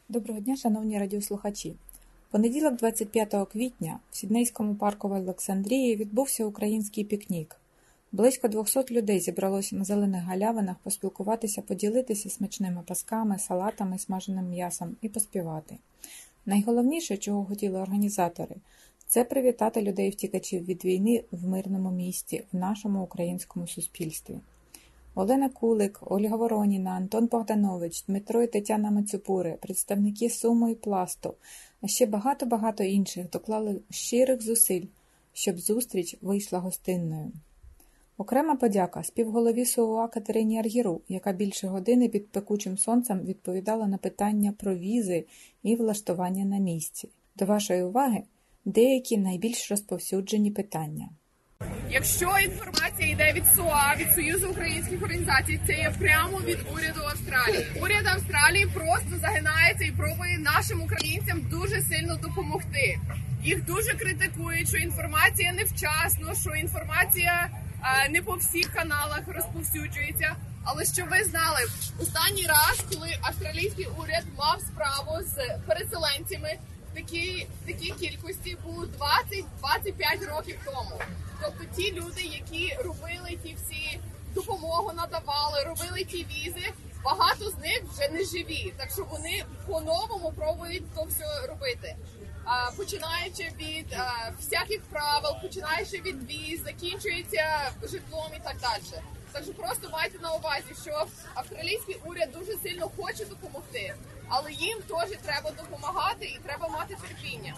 Доброго дня, шановні радіослухачі! Понеділок, 25 квітня, в Сіднейському парку в Олександрії відбувся український пікнік. Близько 200 людей зібралося на зелених галявинах поспілкуватися, поділитися смачними пасками, салатами, смаженим м'ясом і поспівати. Найголовніше, чого хотіли організатори – це привітати людей-втікачів від війни в мирному місті, в нашому українському суспільстві. Олена Кулик, Ольга Вороніна, Антон Богданович, Дмитро і Тетяна Мацюпури, представники Суму і Пласту, а ще багато-багато інших доклали щирих зусиль, щоб зустріч вийшла гостинною. Окрема подяка співголові СУА Катерині Аргіру, яка більше години під пекучим сонцем відповідала на питання про візи і влаштування на місці. До вашої уваги деякі найбільш розповсюджені питання. Якщо інформація йде від СУА, від Союзу українських організацій, це є прямо від уряду Австралії. Уряд Австралії просто загинається і пробує нашим українцям дуже сильно допомогти. Їх дуже критикують, що інформація невчасно, що інформація не по всіх каналах розповсюджується. Але що ви знали, останній раз, коли австралійський уряд мав справу з переселенцями, такі кількості було 20-25 років тому. Тобто ті люди, які робили ті всі допомогу надавали, робили ті візи, багато з них вже не живі. Так що вони по-новому пробують то все робити. Починаючи від всяких правил, починаючи від віз, закінчується житлом і так далі. Так що просто майте на увазі, що австралійський уряд дуже сильно хоче допомогти, але їм теж треба допомагати і треба мати терпіння.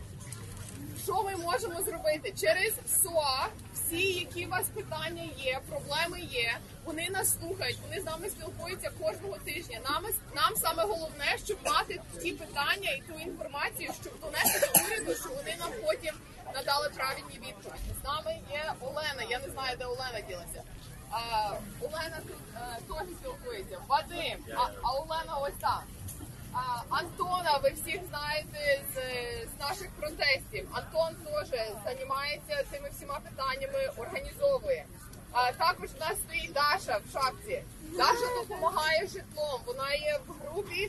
Що ми можемо зробити? Через СОА всі, які у вас питання є, проблеми є, вони нас слухають, вони з нами спілкуються кожного тижня. Нам саме головне, щоб мати ті питання і ту інформацію, щоб донести до уряду, що вони нам потім надали правильні відповіді. З нами є Олена, я не знаю, де Олена ділася. Олена тут теж спілкується, Вадим, а Олена ось там. Антона, ви всіх знаєте з наших протестів. Антон теж займається цими всіма питаннями, організовує. Також у нас стоїть Даша в шапці. Даша допомагає житлом. Вона є в групі,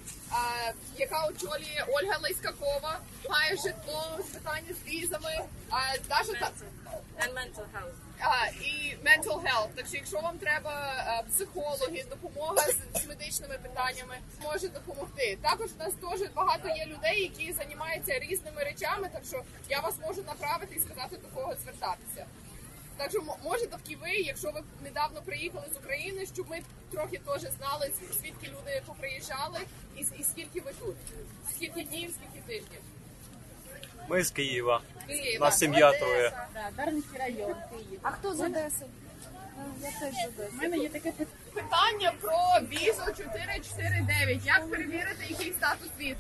яка очолює Ольга Лейскакова. Допомагає житлом, з питання з візами. Даша And mental health. І mental health. Так що якщо вам треба психологи, допомога з медичними питаннями, може допомогти. Також у нас теж багато є людей, які займаються різними речами, так що я вас можу направити і сказати, до кого звертатися. Так що можете ви, якщо ви недавно приїхали з України, щоб ми трохи теж знали, звідки люди поприїжджали і скільки ви тут. Скільки днів, скільки тижнів. Ми з Києва. Нас сім'я троє. Дарницький район, Київ. А хто з Одеси? Я теж з Одеси. У мене є таке Питання про візу 449. Як перевірити, який статус віз?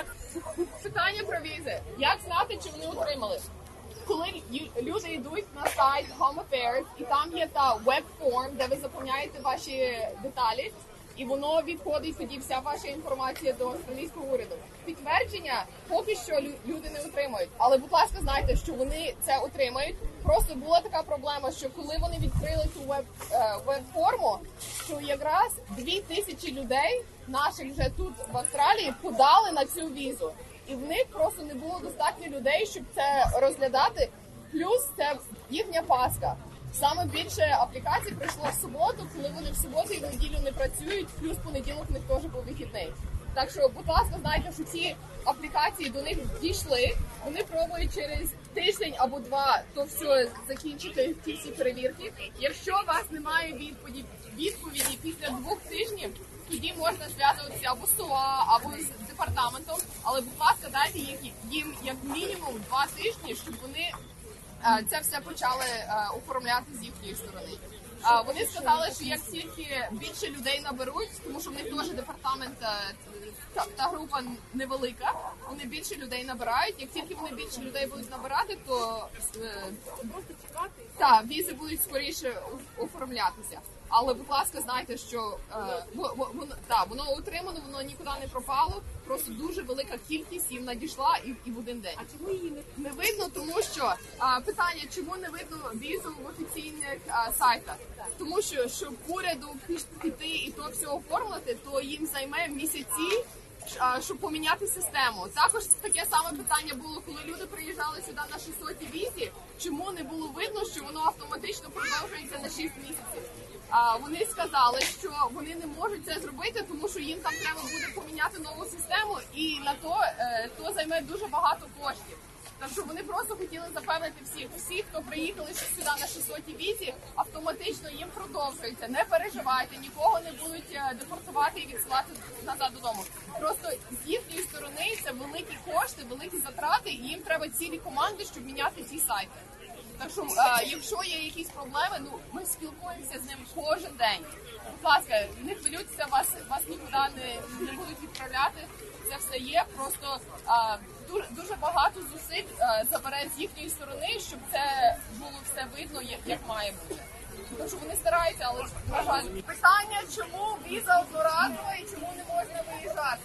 Питання про візи. Як знати, чи вони отримали? Коли люди йдуть на сайт Home Affairs, і там є та веб-форм, де ви заповняєте ваші деталі, і воно відходить тоді вся ваша інформація до австралійського уряду. Підтвердження поки що люди не отримують. Але, будь ласка, знайте, що вони це отримають. Просто була така проблема, що коли вони відкрили цю веб-форму, що якраз 2000 людей, наших вже тут в Австралії, подали на цю візу. І в них просто не було достатньо людей, щоб це розглядати. Плюс це їхня Пасха. Саме більше аплікацій прийшло в суботу, коли вони в суботу і в неділю не працюють, плюс понеділок в них теж був вихідний. Так що, будь ласка, знайте, що ці аплікації до них дійшли, вони пробують через тиждень або два то все закінчити, ті всі перевірки. Якщо у вас немає відповіді після 2 тижнів, тоді можна зв'язуватися або з СУА, або з департаментом, але, будь ласка, дайте їм як мінімум 2 тижні, щоб вони це все почали оформляти з їхньої сторони. Вони сказали, що як тільки більше людей наберуть, тому що в них теж департамент, та група невелика, вони більше людей набирають. Як тільки вони більше людей будуть набирати, то візи будуть скоріше оформлятися. Але, будь ласка, знайте, що воно отримано, воно нікуди не пропало. Просто дуже велика кількість їм надійшла і в один день. А чому її не видно? Тому що питання, чому не видно візу в офіційних сайтах? Тому що, щоб уряду піти і то все оформити, то їм займе місяці щоб поміняти систему. Також таке саме питання було, коли люди приїжджали сюди на 600-й візі, чому не було видно, що воно автоматично продовжується на 6 місяців. Вони сказали, що вони не можуть це зробити, тому що їм там треба буде поміняти нову систему, і на то займе дуже багато коштів. Так що вони просто хотіли запевнити всіх, хто приїхали сюди на 600-й візі, автоматично їм продовжується. Не переживайте, нікого не будуть депортувати і відсилати назад додому. Просто з їхньої сторони це великі кошти, великі затрати, і їм треба цілі команди, щоб міняти ці сайти. Так що, якщо є якісь проблеми, ми спілкуємося з ним кожен день. Будь ласка, не хвилюйтеся, вас нікуди не будуть відправляти. Це все є, просто дуже багато зусиль забере з їхньої сторони, щоб це було все видно, як має бути. Тому що вони стараються, але, на жаль, питання, чому віза одноразова і чому не можна виїжджати.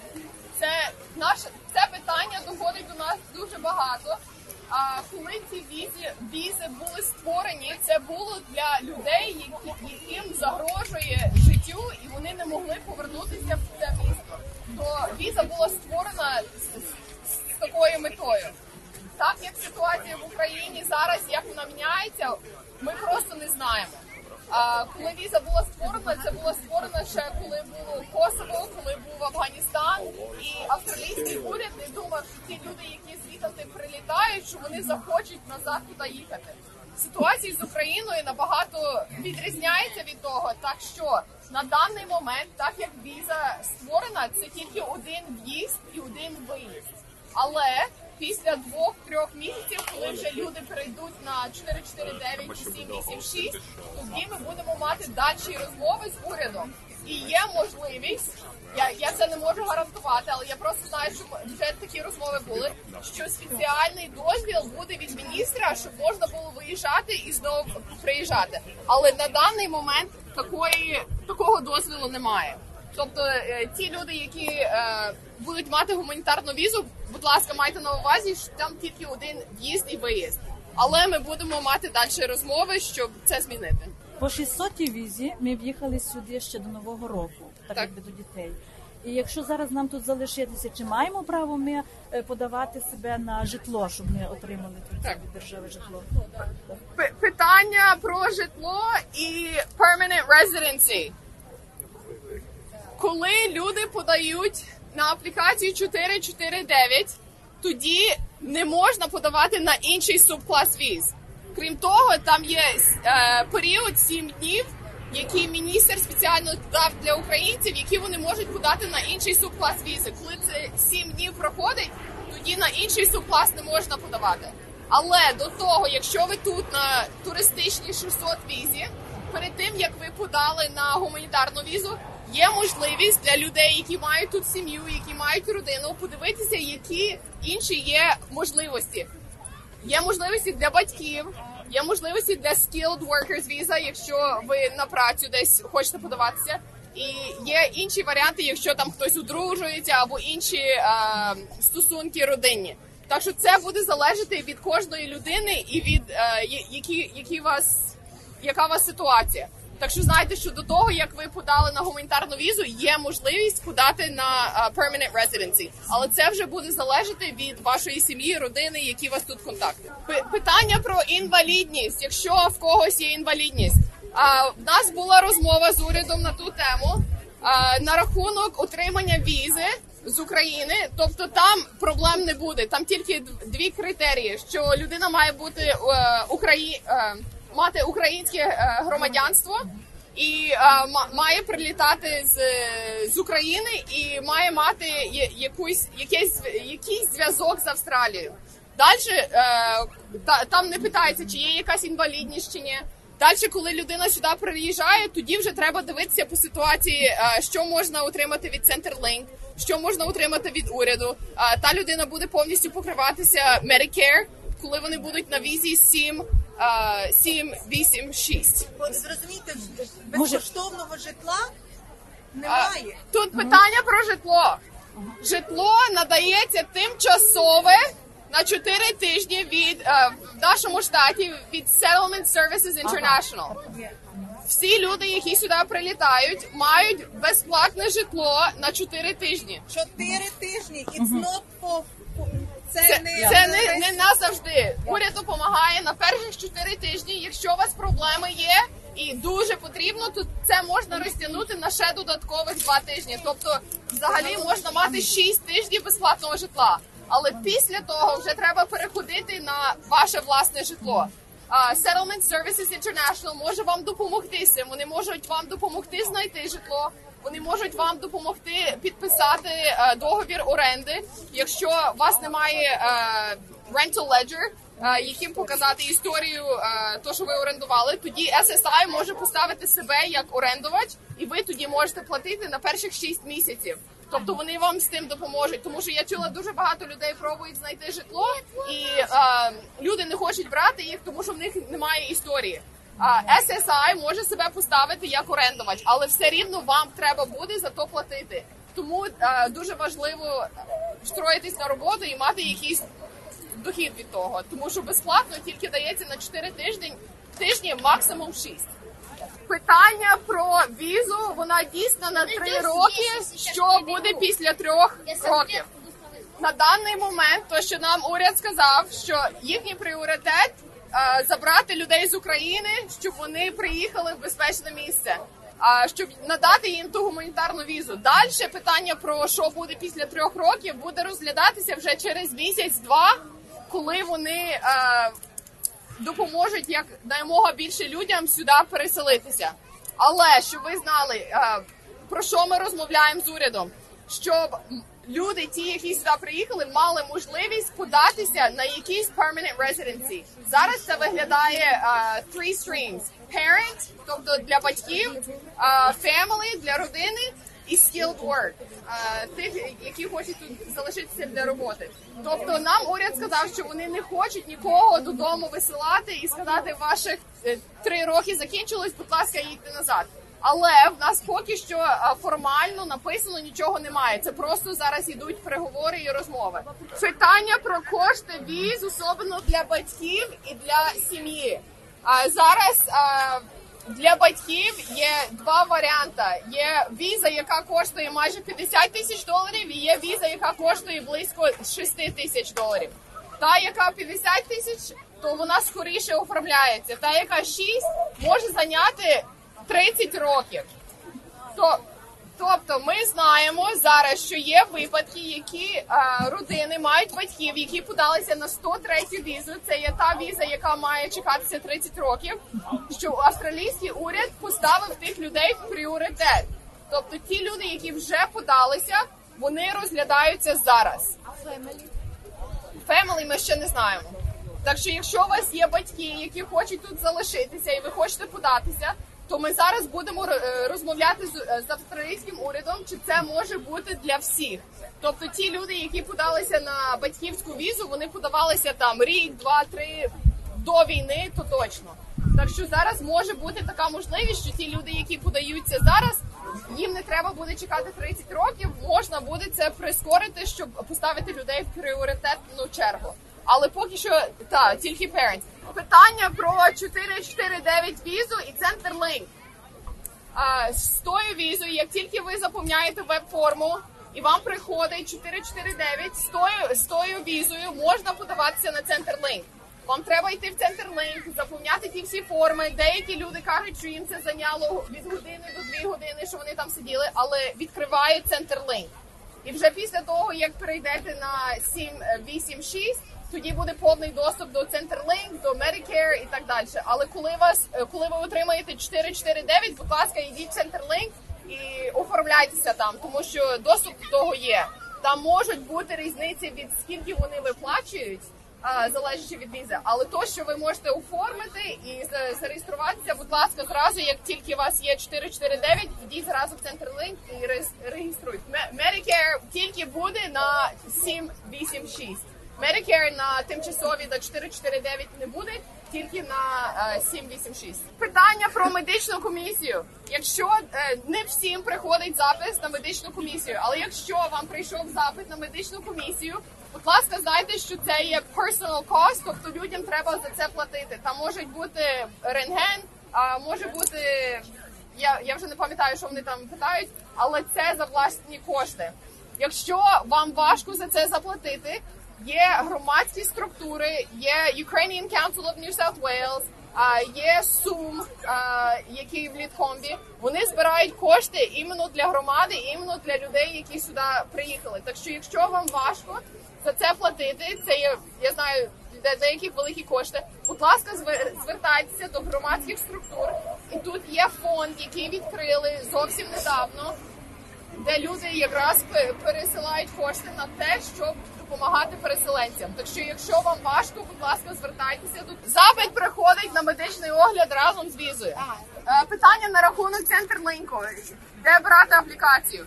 Це питання доходить до нас дуже багато. А коли ці візи були створені, це було для людей, яким загрожує життю, і вони не могли повернутися в це місто. То віза була створена з такою метою. Так як ситуація в Україні зараз, як вона міняється, ми просто не знаємо. Коли віза була створена, це була створена ще коли було Косово, коли був Афганістан, і австралійський уряд не думав, що ті люди, які звідти прилітають, що вони захочуть назад туди їхати. Ситуація з Україною набагато відрізняється від того, так що на даний момент, так як віза створена, це тільки один в'їзд і один виїзд. Але після 2-3 місяців, коли вже люди перейдуть на 449 чи 786, тоді ми будемо мати далі розмови з урядом. І є можливість, я це не можу гарантувати, але я просто знаю, що вже такі розмови були, що спеціальний дозвіл буде від міністра, щоб можна було виїжджати і знову приїжджати. Але на даний момент такого дозволу немає. Тобто ті люди, які будуть мати гуманітарну візу, будь ласка, майте на увазі, що там тільки один в'їзд і виїзд. Але ми будемо мати далі розмови, щоб це змінити. По 600-й візі ми в'їхали сюди ще до Нового року, так якби до дітей. І якщо зараз нам тут залишитися, чи маємо право ми подавати себе на житло, щоб ми отримали тут від держави житло? Питання про житло і permanent residency. Коли люди подають на аплікацію 449, тоді не можна подавати на інший субклас віз. Крім того, там є період 7 днів, який міністр спеціально дав для українців, які вони можуть подати на інший субклас візи. Коли це 7 днів проходить, тоді на інший субклас не можна подавати. Але до того, якщо ви тут на туристичній 600 візі, перед тим, як ви подали на гуманітарну візу, є можливість для людей, які мають тут сім'ю, які мають родину, подивитися, які інші є можливості. Є можливості для батьків, є можливості для skilled workers visa, якщо ви на працю десь хочете подаватися. І є інші варіанти, якщо там хтось одружується або інші стосунки родинні. Так що це буде залежати від кожної людини і від яка у вас ситуація. Так що знайте, що до того, як ви подали на гуманітарну візу, є можливість подати на permanent residency. Але це вже буде залежати від вашої сім'ї, родини, які у вас тут контакти. Питання про інвалідність, якщо в когось є інвалідність. В нас була розмова з урядом на ту тему на рахунок отримання візи з України. Тобто там проблем не буде. Там тільки 2 критерії, що людина має бути мати українське громадянство і має прилітати з України і має мати якийсь зв'язок з Австралією. Далі там не питається, чи є якась інвалідність чи ні. Далі, коли людина сюди приїжджає, тоді вже треба дивитися по ситуації, що можна отримати від Centrelink, що можна отримати від уряду. Та людина буде повністю покриватися Medicare, коли вони будуть на візі 786. Зрозумійте, безкоштовного житла немає. Тут питання про житло. Житло надається тимчасове на 4 тижні в нашому штаті від Settlement Services International. Всі люди, які сюди прилітають, мають безплатне житло на 4 тижні. 4 тижні. It's not for... Це не назавжди. Уряд допомагає на перших 4 тижні. Якщо у вас проблеми є і дуже потрібно, то це можна розтягнути на ще додаткових 2 тижні. Тобто, взагалі можна мати 6 тижнів безплатного житла. Але після того вже треба переходити на ваше власне житло. Settlement Services International може вам допомогти з цим. Вони можуть вам допомогти знайти житло. Вони можуть вам допомогти підписати договір оренди. Якщо у вас немає rental ledger, яким показати історію, то, що ви орендували, тоді SSI може поставити себе як орендувач, і ви тоді можете платити на перших 6 місяців. Тобто вони вам з тим допоможуть. Тому що я чула, дуже багато людей пробують знайти житло, і люди не хочуть брати їх, тому що в них немає історії. SSI може себе поставити як орендувач, але все рівно вам треба буде за то платити. Тому дуже важливо встроїтись на роботу і мати якийсь дохід від того. Тому що безплатно тільки дається на 4 тижні, максимум 6. Питання про візу, вона дійсна на 3 роки. Що буде після 3 років? На даний момент, то що нам уряд сказав, що їхній пріоритет забрати людей з України, щоб вони приїхали в безпечне місце, щоб надати їм ту гуманітарну візу. Далі питання про що буде після 3 років буде розглядатися вже через місяць-два, коли вони допоможуть як наймога більше людям сюди переселитися. Але, щоб ви знали, про що ми розмовляємо з урядом, щоб люди, ті, які сюди приїхали, мали можливість податися на якийсь permanent residency. Зараз це виглядає 3 streams. Parent, тобто для батьків, family, для родини, і skilled work, тих, які хочуть тут залишитися для роботи. Тобто нам уряд сказав, що вони не хочуть нікого додому висилати і сказати, ваших 3 роки закінчилось, будь ласка, їдьте назад. Але в нас поки що формально написано нічого немає. Це просто зараз йдуть переговори і розмови. Питання про кошти віз, особливо для батьків і для сім'ї. Зараз для батьків є 2 варіанти. Є віза, яка коштує майже $50 тисяч, і є віза, яка коштує близько $6 тисяч. Та, яка 50 тисяч, то вона скоріше оформляється. Та, яка 6, може зайняти 30 років. Тобто ми знаємо зараз, що є випадки, які родини мають батьків, які подалися на 103-ю візу. Це є та віза, яка має чекатися 30 років, що австралійський уряд поставив тих людей в пріоритет. Тобто ті люди, які вже подалися, вони розглядаються зараз. Family ми ще не знаємо. Так що якщо у вас є батьки, які хочуть тут залишитися і ви хочете податися, то ми зараз будемо розмовляти з австралійським урядом, чи це може бути для всіх. Тобто ті люди, які подалися на батьківську візу, вони подавалися там рік, 2, 3 до війни, то точно. Так що зараз може бути така можливість, що ті люди, які подаються зараз, їм не треба буде чекати 30 років, можна буде це прискорити, щоб поставити людей в пріоритетну чергу. Але поки що, тільки parents. Питання про 449 візу і Centrelink. З тою візою, як тільки ви заповняєте веб-форму і вам приходить 449, з тою візою можна подаватися на Centrelink. Вам треба йти в Centrelink, заповняти ті всі форми. Деякі люди кажуть, що їм це зайняло від години до 2 години, що вони там сиділи, але відкривають Centrelink. І вже після того, як перейдете на 786, тоді буде повний доступ до Centrelink, до Medicare і так далі. Але коли ви отримаєте 449, будь ласка, йдіть в Centrelink і оформляйтеся там, тому що доступ до того є. Там можуть бути різниці від скільки вони виплачують, залежачи від візи. Але то, що ви можете оформити і зареєструватися, будь ласка, зразу, як тільки у вас є 449, йдіть зразу в Centrelink і реєструйте. Medicare тільки буде на 786. Medicare на тимчасові до 449 не буде, тільки на 786. Питання про медичну комісію. Якщо не всім приходить запис на медичну комісію, але якщо вам прийшов запит на медичну комісію, будь ласка, знайте, що це є personal cost, тобто людям треба за це платити. Там можуть бути рентген, може бути, я вже не пам'ятаю, що вони там питають, але це за власні кошти. Якщо вам важко за це заплатити, є громадські структури, є Ukrainian Council of New South Wales, є СУМ, який в Літкомбі. Вони збирають кошти іменно для громади, іменно для людей, які сюди приїхали. Так що, якщо вам важко за це платити, це є, я знаю, для деяких великі кошти, будь ласка, звертайтеся до громадських структур. І тут є фонд, який відкрили зовсім недавно, де люди якраз пересилають кошти на те, щоб допомагати переселенцям. Так що, якщо вам важко, будь ласка, звертайтеся. Запит приходить на медичний огляд разом з візою. Питання на рахунок Центрлінку. Де брати аплікацію?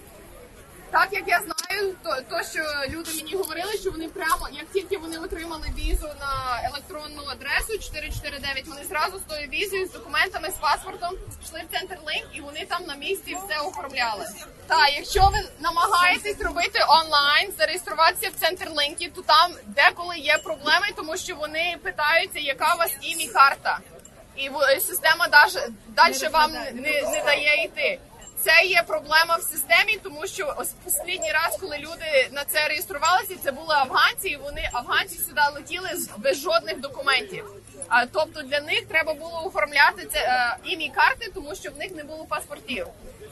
Так як я знаю, то що люди мені говорили, що вони прямо, як тільки вони отримали візу на електронну адресу 449, вони зразу з тою візою, з документами, з паспортом йшли в Центрлінк і вони там на місці все оформляли. Так, якщо ви намагаєтесь робити онлайн, зареєструватися в Центрлінкі, то там деколи є проблеми, тому що вони питаються, яка у вас ім'я-карта. І система далі вам не дає йти. Це є проблема в системі, тому що останній раз, коли люди на це реєструвалися, це були афганці, і афганці сюди летіли без жодних документів. Тобто для них треба було оформляти ім'я карти, тому що в них не було паспортів.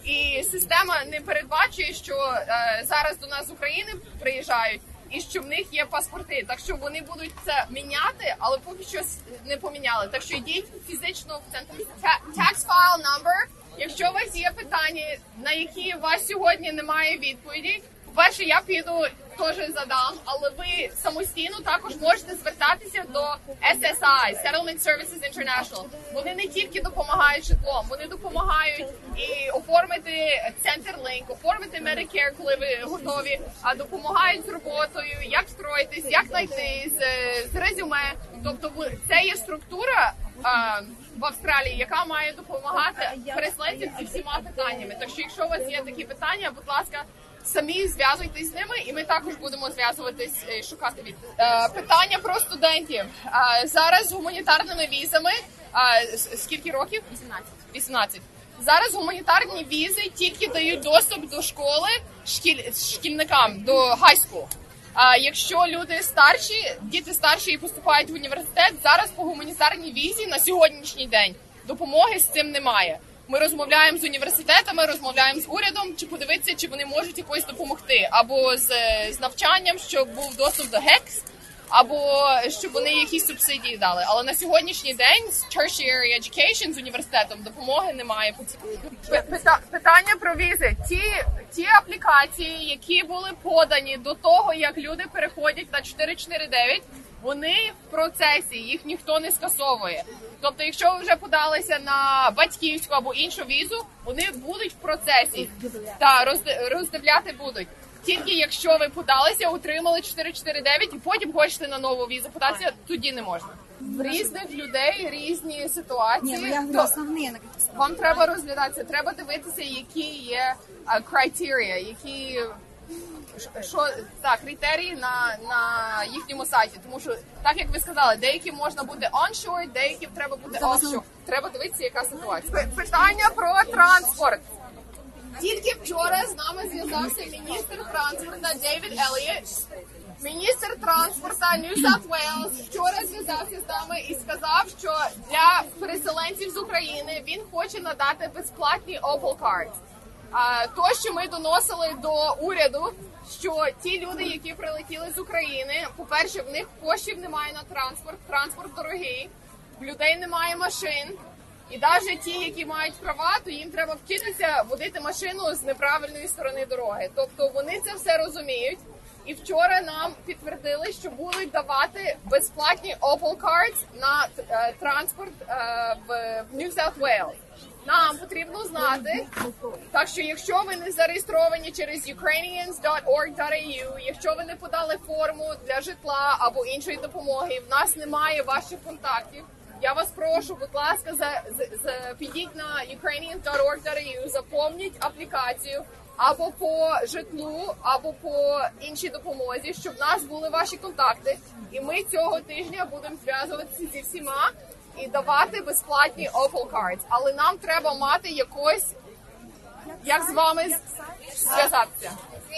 І система не передбачує, що зараз до нас з України приїжджають, і що в них є паспорти. Так що вони будуть це міняти, але поки що не поміняли. Так що йдіть фізично в центр. Tax file number. Якщо у вас є питання, на які у вас сьогодні немає відповіді, по-перше, я піду теж задам, але ви самостійно також можете звертатися до SSI, Settlement Services International. Вони не тільки допомагають житлом, вони допомагають і оформити Центрлінк, оформити Medicare, коли ви готові, а допомагають з роботою, як встроїтись, як знайти, з резюме. Тобто це є структура в Австралії, яка має допомагати переселенцям зі всіма питаннями. Так що, якщо у вас є такі питання, будь ласка, самі зв'язуйтесь з ними, і ми також будемо зв'язуватись і шукати відповідь. Питання про студентів. Зараз з гуманітарними візами, скільки років? 18. Зараз гуманітарні візи тільки дають доступ до школи шкільникам, до high school. Якщо люди старші, діти старші і поступають в університет, зараз по гуманітарній візі на сьогоднішній день допомоги з цим немає. Ми розмовляємо з університетами, розмовляємо з урядом, чи подивитися, чи вони можуть якось допомогти. Або з навчанням, щоб був доступ до HECS, або щоб вони якісь субсидії дали. Але на сьогоднішній день з tertiary education, з університетом, допомоги немає. Питання про візи. Ті аплікації, які були подані до того, як люди переходять на 449, вони в процесі, їх ніхто не скасовує. Тобто, якщо ви вже подалися на батьківську або іншу візу, вони будуть в процесі. Та роздивляти будуть. Тільки якщо ви подалися, отримали 449 і потім хочете на нову візу податися, тоді не можна. В різних людей різні ситуації. Вам треба розглядатися, треба дивитися, які є критерії, які критерії на їхньому сайті. Тому що, так як ви сказали, деякі можна бути onshore, деякі треба бути offshore. Треба дивитися, яка ситуація. Питання про транспорт. Тільки вчора з нами зв'язався міністр транспорту Дейвід Елліот. Міністр транспорту New South Wales вчора зв'язався з нами і сказав, що для переселенців з України він хоче надати безплатні Opal Cards. То, що ми доносили до уряду, що ті люди, які прилетіли з України, по-перше, в них коштів немає на транспорт дорогий, в людей немає машин. І навіть ті, які мають права, то їм треба вчитися водити машину з неправильної сторони дороги. Тобто вони це все розуміють. І вчора нам підтвердили, що будуть давати безплатні Opal Cards на транспорт в New South Wales. Нам потрібно знати, так що якщо ви не зареєстровані через ukrainians.org.au, якщо ви не подали форму для житла або іншої допомоги, в нас немає ваших контактів, я вас прошу, будь ласка, підіть на ukrainians.org.au, заповніть аплікацію або по житлу, або по іншій допомозі, щоб в нас були ваші контакти. І ми цього тижня будемо зв'язуватися зі всіма і давати безплатні Opal Cards. Але нам треба мати якось, як з вами зв'язатися.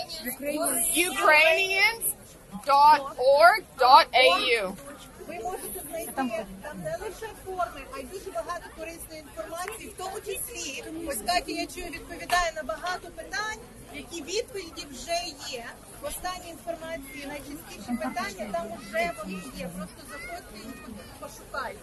Ukrainians.org.au. Ви можете знайти там не лише форми, а й дуже багато корисної інформації, в тому числі, ось Катя, я чую, відповідає на багато питань, які відповіді вже є. В останній інформації найчастіші питання там вже вони є. Просто заходьте і пошукайте.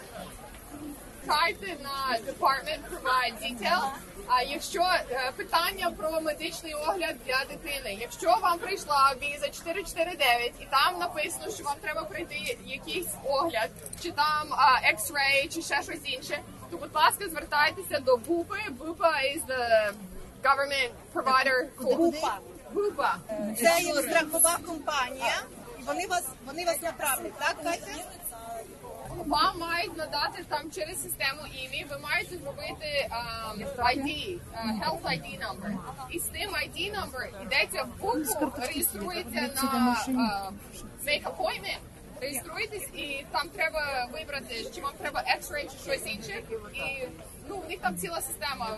Шукайте на Department Provide Detail. А якщо питання про медичний огляд для дитини, якщо вам прийшла віза 449 і там написано, що вам треба пройти якийсь огляд, чи там X-ray, чи ще щось інше, то, будь ласка, звертайтеся до БУПи. БУПа is the government provider. БУПа. Це є страхова компанія, і вони вас направлять, так, Катя? Вам мають надати там через систему ім'я, ви маєте зробити ID, Health ID number. І з тим ID number йдете в БУПу, реєструєте на Make Appointment, реєструєтесь, і там треба вибрати, чи вам треба X-ray чи щось інше. І ну, у них там ціла система.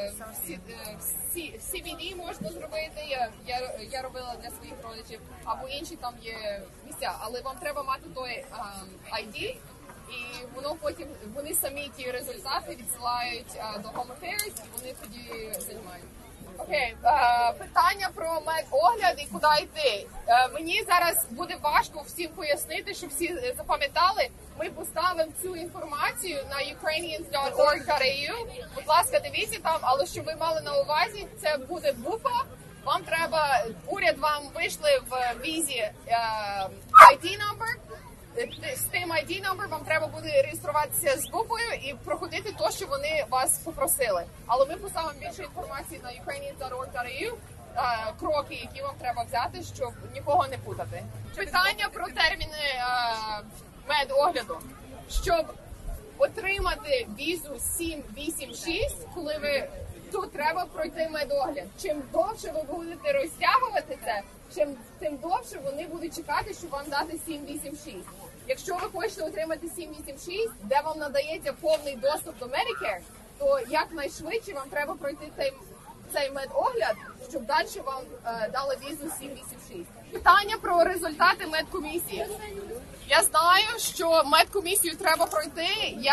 В CBD можна зробити, я робила для своїх родичів, або інші там є місця. Але вам треба мати той ID, і воно потім, вони самі ті результати відсилають до Home Affairs, і вони тоді займають. Окей, питання про медогляд і куди йти. Мені зараз буде важко всім пояснити, щоб всі запам'ятали. Ми поставимо цю інформацію на ukrainians.org.au. Будь ласка, дивіться там, але щоб ви мали на увазі, це буде БУПа. Вам треба, уряд вам вийшли в візі ID number. З тим ID number вам треба буде реєструватися з БУПою і проходити те, що вони вас попросили. Але ми поставимо більше інформації на ukrainians.org.au, кроки, які вам треба взяти, щоб нікого не путати. Питання про терміни медогляду. Щоб отримати візу 786, коли ви тут треба пройти медогляд. Чим довше ви будете розтягувати це, тим довше вони будуть чекати, щоб вам дати 786. Якщо ви хочете отримати 786, де вам надається повний доступ до Medicare, то якнайшвидше вам треба пройти цей медогляд, щоб далі вам дали візу 786. Питання про результати медкомісії. Я знаю, що медкомісію треба пройти,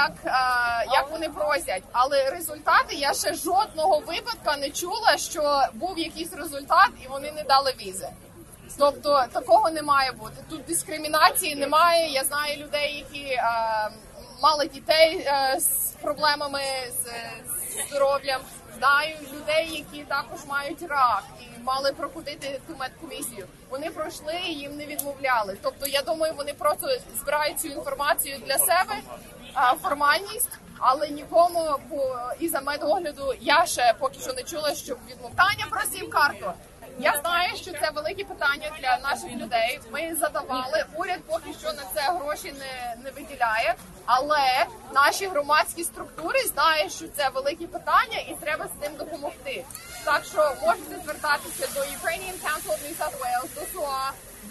як вони просять, але результати, я ще жодного випадка не чула, що був якийсь результат і вони не дали візи. Тобто такого не має бути. Тут дискримінації немає. Я знаю людей, які мали дітей з проблемами з здоров'ям. Знаю людей, які також мають рак і мали проходити ту медкомісію. Вони пройшли і їм не відмовляли. Тобто, я думаю, вони просто збирають цю інформацію для себе, формальність, але нікому із-за медогляду я ще поки що не чула, щоб відмовляння про сім-карту. Я знаю, що це велике питання для наших людей. Ми задавали, уряд поки що на це гроші не виділяє, але наші громадські структури знають, що це велике питання і треба з цим допомогти. Так що можете звертатися до Ukrainian Council of New South Wales, до СУА, до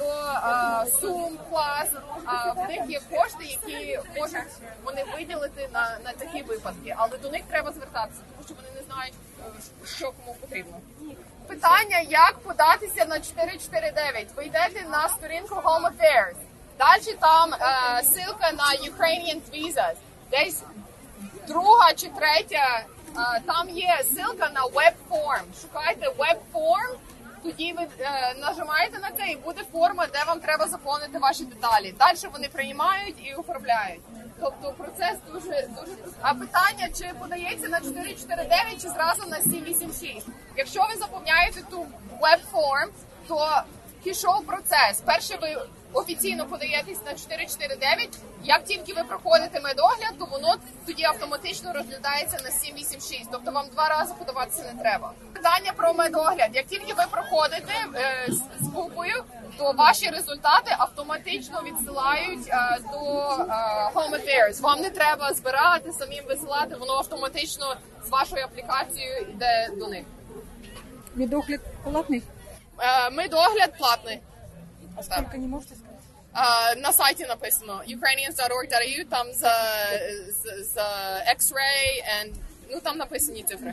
Сум, Клас. В них є кошти, які можуть вони виділити на такі випадки, але до них треба звертатися, тому що вони не знають, що кому потрібно. Питання, як податися на 449. Ви йдете на сторінку Home Affairs. Далі там ссылка на Ukrainian Visas. Десь друга чи третя, там є ссылка на Web Form. Шукайте Web Form, тоді ви нажимаєте на це і буде форма, де вам треба заповнити ваші деталі. Далі вони приймають і оформляють. Тобто процес дуже... А питання, чи подається на 449, чи зразу на 786. Якщо ви заповняєте ту веб-форм, то пішов процес. Перше ви офіційно подаєтесь на 449, як тільки ви проходите медогляд, то воно тоді автоматично розглядається на 786. Тобто вам 2 рази подаватися не треба. Питання про медогляд. Як тільки ви проходите з БУПою, то ваші результати автоматично відсилають до Home Affairs. Вам не треба збирати, самим висилати, воно автоматично з вашою аплікацією йде до них. Медогляд платний? Медогляд платний. А сколько, не можете сказать? На сайті написано ukrainians.org.au, там за X-ray, and, ну там написані цифри.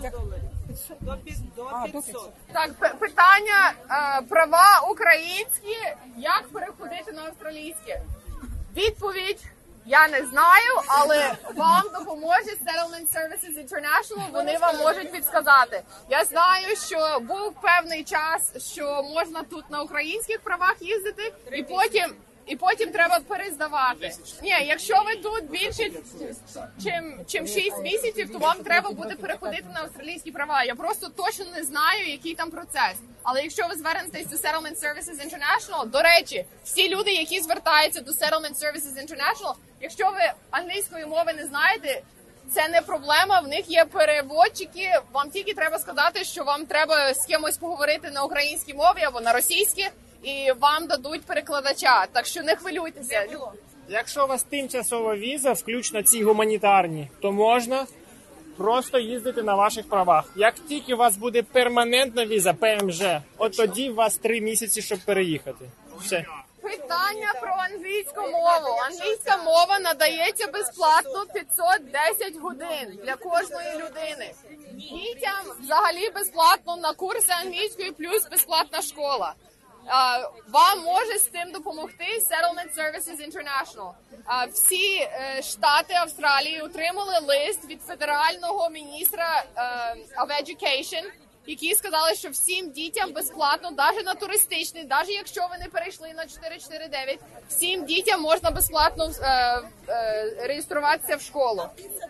До 500. Так, питання права українські, як переходити на австралійське? Відповідь я не знаю, але вам допоможе Settlement Services International, вони вам можуть підсказати. Я знаю, що був певний час, що можна тут на українських правах їздити, і потім треба перездавати. Ні, якщо ви тут більше, чим 6 місяців, то вам треба буде переходити на австралійські права. Я просто точно не знаю, який там процес. Але якщо ви звернетесь до Settlement Services International, до речі, всі люди, які звертаються до Settlement Services International, якщо ви англійської мови не знаєте, це не проблема, в них є переводчики, вам тільки треба сказати, що вам треба з кимось поговорити на українській мові або на російській, і вам дадуть перекладача, так що не хвилюйтеся. Якщо у вас тимчасова віза, включно ці гуманітарні, то можна просто їздити на ваших правах. Як тільки у вас буде перманентна віза, ПМЖ, от тоді у вас 3 місяці, щоб переїхати. Все. Питання про англійську мову. Англійська мова надається безплатно 510 годин для кожної людини. Дітям взагалі безплатно на курси англійської плюс безплатна школа. Вам може з цим допомогти Settlement Services International. Всі штати Австралії отримали лист від федерального міністра of Education, які сказали, що всім дітям безплатно, навіть на туристичний, навіть якщо ви не перейшли на 449, всім дітям можна безплатно реєструватися в школу.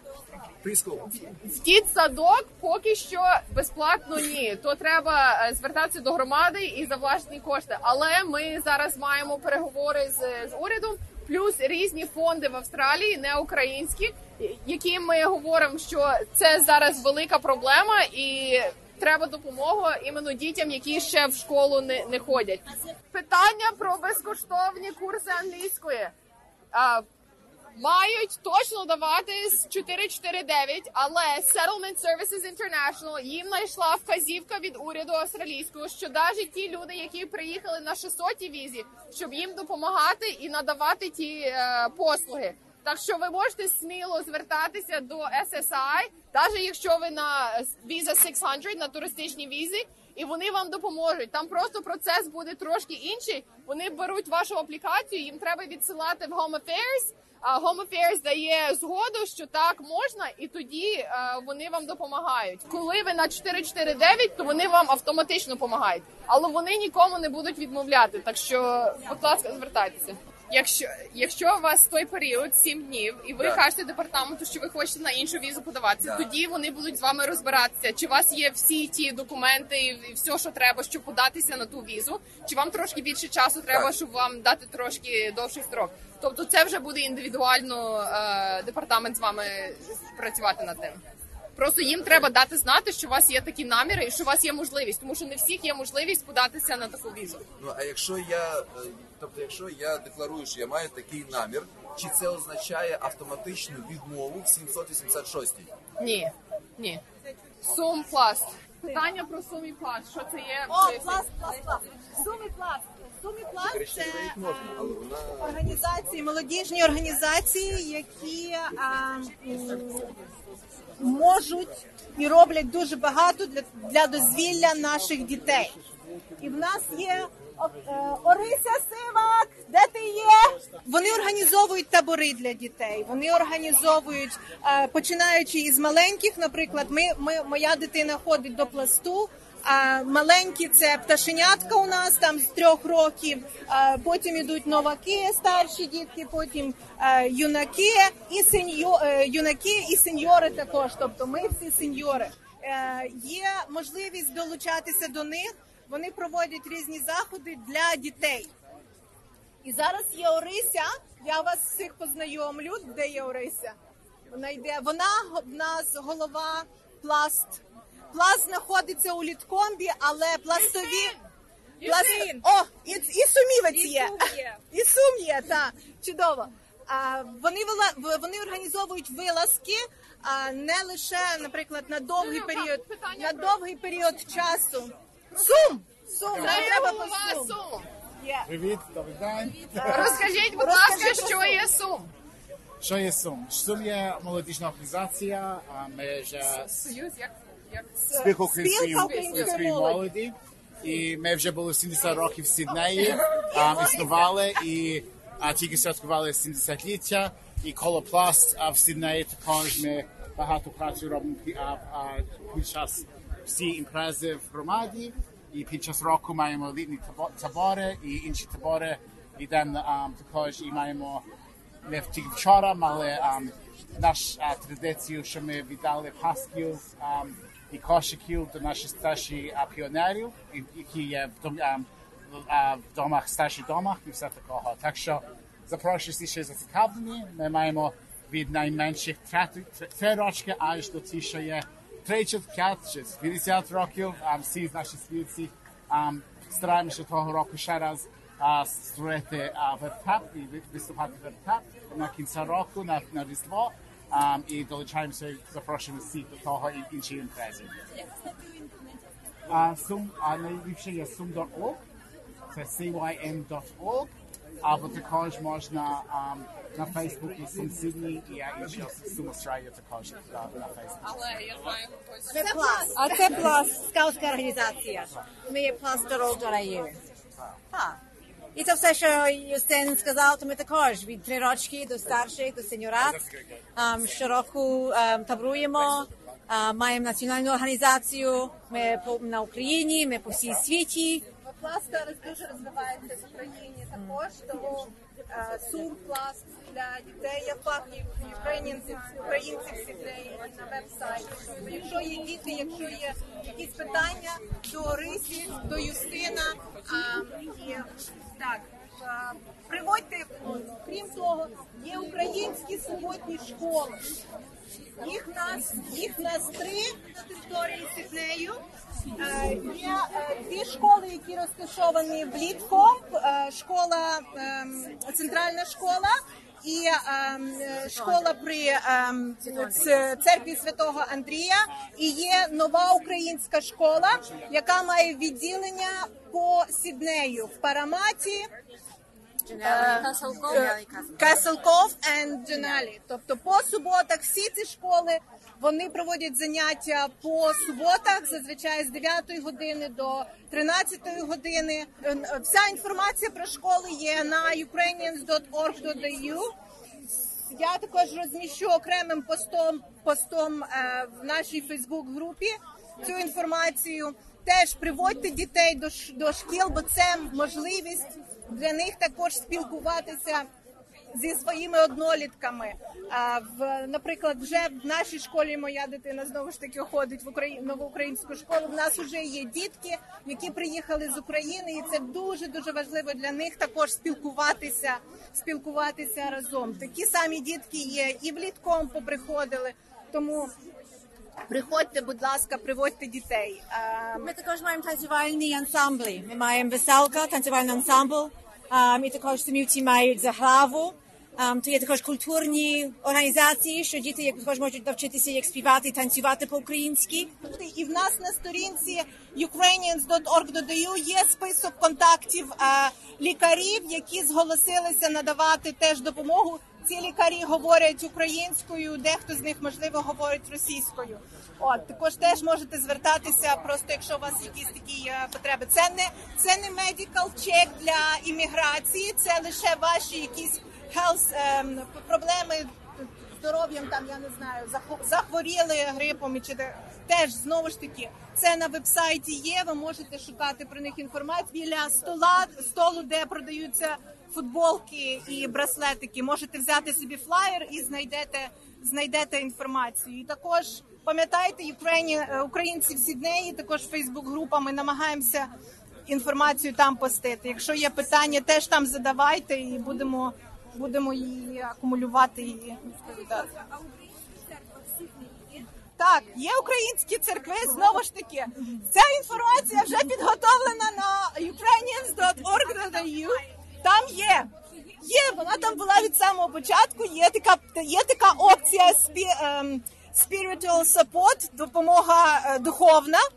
В дитсадок поки що безплатно ні. То треба звертатися до громади і за власні кошти. Але ми зараз маємо переговори з урядом, плюс різні фонди в Австралії, не українські, які ми говоримо, що це зараз велика проблема і треба допомогу іменно дітям, які ще в школу не ходять. Питання про безкоштовні курси англійської. Мають точно давати з 449, але Settlement Services International, їм знайшла вказівка від уряду австралійського, що навіть ті люди, які приїхали на 600-й візі, щоб їм допомагати і надавати ті послуги. Так що ви можете сміло звертатися до SSI, навіть якщо ви на Visa 600, на туристичній візі, і вони вам допоможуть. Там просто процес буде трошки інший. Вони беруть вашу аплікацію, їм треба відсилати в Home Affairs, а Home Affairs дає згоду, що так можна, і тоді вони вам допомагають. Коли ви на 449, то вони вам автоматично допомагають. Але вони нікому не будуть відмовляти, так що, будь ласка, звертайтеся. Якщо у вас той період 7 днів, і ви кажете департаменту, що ви хочете на іншу візу подаватися, тоді вони будуть з вами розбиратися, чи у вас є всі ті документи і все, що треба, щоб податися на ту візу, чи вам трошки більше часу треба, щоб вам дати трошки довший строк. Тобто це вже буде індивідуально департамент з вами працювати над тим. Просто їм треба дати знати, що у вас є такі наміри і що у вас є можливість, тому що не всіх є можливість податися на таку візу. Ну, а якщо я декларую, що я маю такий намір, чи це означає автоматичну відмову в 786-й? Ні. Сумпласт. Питання про Суміпласт. Що це є? Пласт. Суміпласт – це організації, молодіжні організації, які можуть і роблять дуже багато для дозвілля наших дітей. І в нас є Орися Сивак, де ти є? Вони організовують табори для дітей, вони організовують, починаючи із маленьких, наприклад, моя дитина ходить до пласту, маленькі – це пташенятка у нас, там з 3 років, потім йдуть новаки, старші дітки, потім юнаки і сеньори також, тобто ми всі сеньори. Є можливість долучатися до них, вони проводять різні заходи для дітей. І зараз є Орися, я вас всіх познайомлю, де є Орися. Вона в нас голова Пласт. Пласт знаходиться у Літкомбі, але пластові... І Сумівець є. І Сум є, так, чудово. Вони організовують вилазки не лише, наприклад, на довгий період часу. Сум! Треба по Сум. Привіт, добрий день. Розкажіть, будь ласка, що є Сум? Що є Сум? Сум є молодіжна організація, а ми вже Союз, як? спілка української молоді. І ми вже були 70 років в Сіднеї, існували і тільки святкували 70-ліття. І Колопласт в Сіднеї також ми багато праці робимо під час всі імпрези в громаді. І під час року маємо літні табори і інші табори. Йдемо також і маємо, ми тільки вчора мали нашу традицію, що ми віддали пасків і кошиків до наших старших піонерів, які є в домах, старших домах і все такого. Так що запрошую всі, що зацікавлені. Ми маємо від найменших 3 рочки аж до ті, що є 30, 50 років. Всі з наших співці стараємося того року ще раз створити вертеп і виступати вертеп на кінця року, на Різдво. І долучаємося, запрошуємо всіх до того і інші імпрези. Найліпше є sum.org, це cym.org, або також можна на Фейсбуці Сум Сідні і інші Сум Австралія також на Фейсбуці. Але я знаю когось. Це Пласт. А це Пласт. Скаутська організація. Ми є Plast.org.au. І це все, що Юстин сказав, то ми також від 3 рочки до старших, до сеньорат. Щороку табруємо, маємо національну організацію, ми на Україні, ми по всій світі. Пласт зараз дуже розвивається в Україні також, тому Сум Пласт для дітей є фахів українців Сіднеї на веб-сайті. Тобто, якщо є діти, якщо є якісь питання до Рисі, до Юстина, приводьте, крім того, є українські суботні школи. Їх нас 3 на території Сіднею. Є 2 школи, які розташовані в Літхом, школа, центральна школа і школа при церкві Святого Андрія. І є нова українська школа, яка має відділення по Сіднею в Параматі, Каселков і Дженалі. Тобто по суботах всі ці школи, вони проводять заняття по суботах, зазвичай з 9 години до 13 години. Вся інформація про школи є на ukrainians.org.au. Я також розміщу окремим постом в нашій Фейсбук-групі цю інформацію. Теж приводьте дітей до шкіл, бо це можливість для них також спілкуватися зі своїми однолітками. Наприклад, вже в нашій школі моя дитина знову ж таки ходить в нову українську школу. В нас вже є дітки, які приїхали з України, і це дуже-дуже важливо для них також спілкуватися разом. Такі самі дітки є і в Літком поприходили, тому приходьте, будь ласка, приводьте дітей. Ми також маємо танцювальні ансамблі. Ми маємо веселка, танцювальний ансамбл. І також сумівці мають заграву. То є також культурні організації, що діти також можуть навчитися, як співати і танцювати по-українськи. І в нас на сторінці ukrainians.org.au є список контактів лікарів, які зголосилися надавати теж допомогу. Ці лікарі говорять українською, дехто з них, можливо, говорить російською. Також теж можете звертатися, просто якщо у вас якісь такі потреби. Це не medical check для імміграції, це лише ваші якісь health проблеми з здоров'ям, там, я не знаю, захворіли грипом, чи теж, знову ж таки, це на веб-сайті є, ви можете шукати про них інформацію. Біля столу, де продаються футболки і браслетики, можете взяти собі флаєр і знайдете інформацію. І також пам'ятайте, українці в Сіднеї, також фейсбук-група, ми намагаємося інформацію там постити. Якщо є питання, теж там задавайте і будемо її акумулювати і відповідати. Так, є українські церкви, знову ж таки. Ця інформація вже підготовлена на ukrainians.org.au. Там є, вона там була від самого початку, є така опція spiritual support, допомога духовна.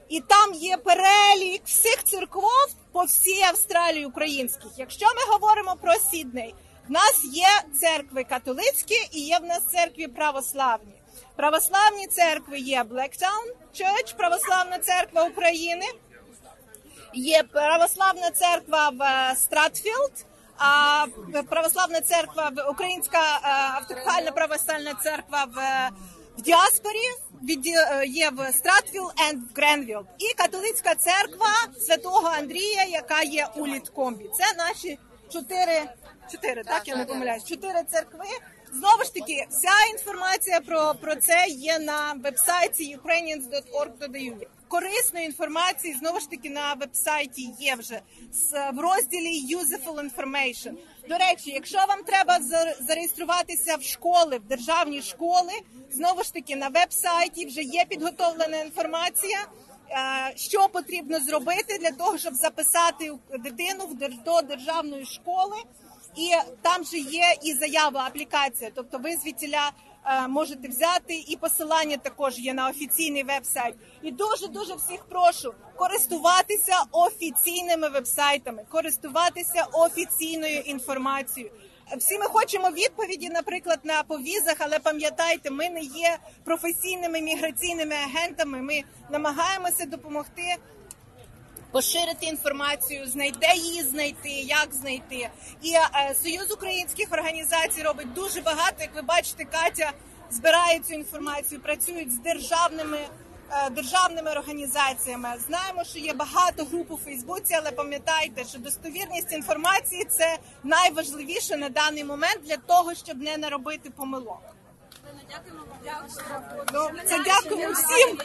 І там є перелік всіх церков по всій Австралії українських. Якщо ми говоримо про Сідней, в нас є церкви католицькі і є в нас церкви православні. Православні церкви є Blacktown Church, православна церква України, є православна церква в Стратфілд, а православна церква, українська автокефальна православна церква в діаспорі є в Стратфілд і в Гренвілд. І католицька церква Святого Андрія, яка є у Літкомбі. Це наші чотири, так я не помиляюсь, 4 церкви. Знову ж таки, вся інформація про це є на веб-сайті ukrainians.org.au. Корисної інформації, знову ж таки, на веб-сайті є вже в розділі Useful Information. До речі, якщо вам треба зареєструватися в школи, в державні школи, знову ж таки, на веб-сайті вже є підготовлена інформація, що потрібно зробити для того, щоб записати дитину до державної школи. І там же є і заява, аплікація, тобто ви звідтіля можете взяти, і посилання також є на офіційний веб-сайт. І дуже-дуже всіх прошу користуватися офіційними веб-сайтами, користуватися офіційною інформацією. Всі ми хочемо відповіді, наприклад, по візах, але пам'ятайте, ми не є професійними міграційними агентами, ми намагаємося допомогти поширити інформацію, де її знайти, як знайти. І Союз українських організацій робить дуже багато. Як ви бачите, Катя збирає цю інформацію, працюють з державними організаціями. Знаємо, що є багато груп у Фейсбуці, але пам'ятайте, що достовірність інформації – це найважливіше на даний момент для того, щоб не наробити помилок. Це дякуємо всім.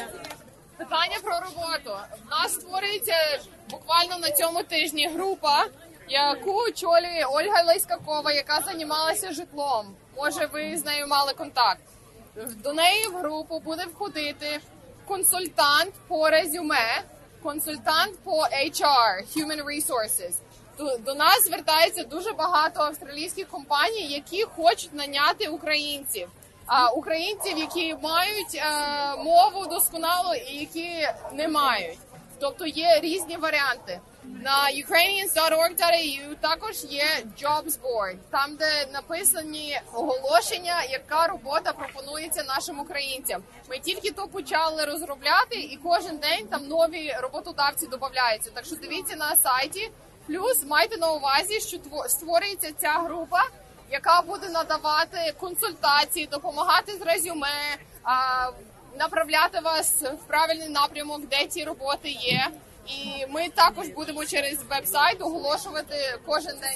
Питання про роботу. В нас створюється буквально на цьому тижні група, яку очолює Ольга Лейскакова, яка займалася житлом. Може, ви з нею мали контакт. До неї в групу буде входити консультант по резюме, консультант по HR, Human Resources. До нас звертається дуже багато австралійських компаній, які хочуть наняти українців. Українців, які мають мову досконало і які не мають. Тобто є різні варіанти. На ukrainians.org.au також є Jobs Board, там, де написані оголошення, яка робота пропонується нашим українцям. Ми тільки то почали розробляти, і кожен день там нові роботодавці додаються. Так що дивіться на сайті. Плюс майте на увазі, що створюється ця група, яка буде надавати консультації, допомагати з резюме, направляти вас в правильний напрямок, де ці роботи є. І ми також будемо через веб-сайт оголошувати кожен день.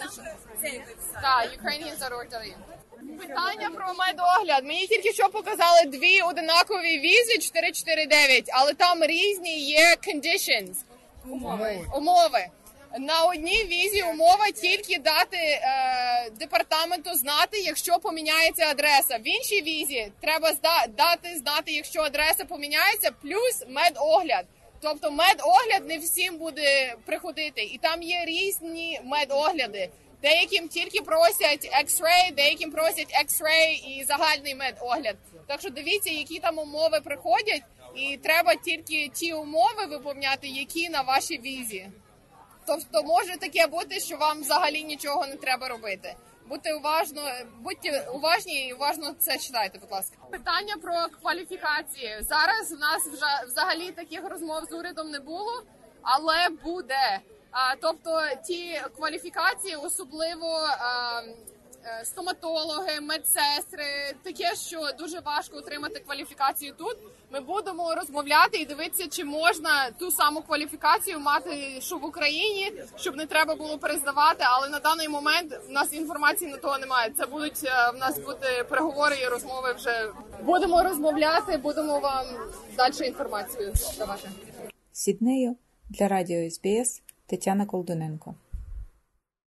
Так, Ukrainians.org.au. Питання про медогляд. Мені тільки що показали 2 одинакові візи 449, але там різні є conditions. Умови. На одній візі умова тільки дати департаменту знати, якщо поміняється адреса. В іншій візі треба дати знати, якщо адреса поміняється, плюс медогляд. Тобто медогляд не всім буде приходити. І там є різні медогляди. Деяким тільки просять X-ray, деяким просять X-ray і загальний медогляд. Так що дивіться, які там умови приходять, і треба тільки ті умови виповняти, які на вашій візі. Тобто може таке бути, що вам взагалі нічого не треба робити. Будьте уважні і уважно це читайте, будь ласка. Питання про кваліфікації. Зараз в нас взагалі таких розмов з урядом не було, але буде. Тобто ті кваліфікації, особливо стоматологи, медсестри, таке, що дуже важко отримати кваліфікацію тут. Ми будемо розмовляти і дивитися, чи можна ту саму кваліфікацію мати, що в Україні, щоб не треба було перездавати, але на даний момент в нас інформації на того немає. Це будуть в нас бути переговори і розмови вже. Будемо розмовляти, будемо вам далі інформацію давати. З Сіднею для радіо СБС Тетяна Колдуненко.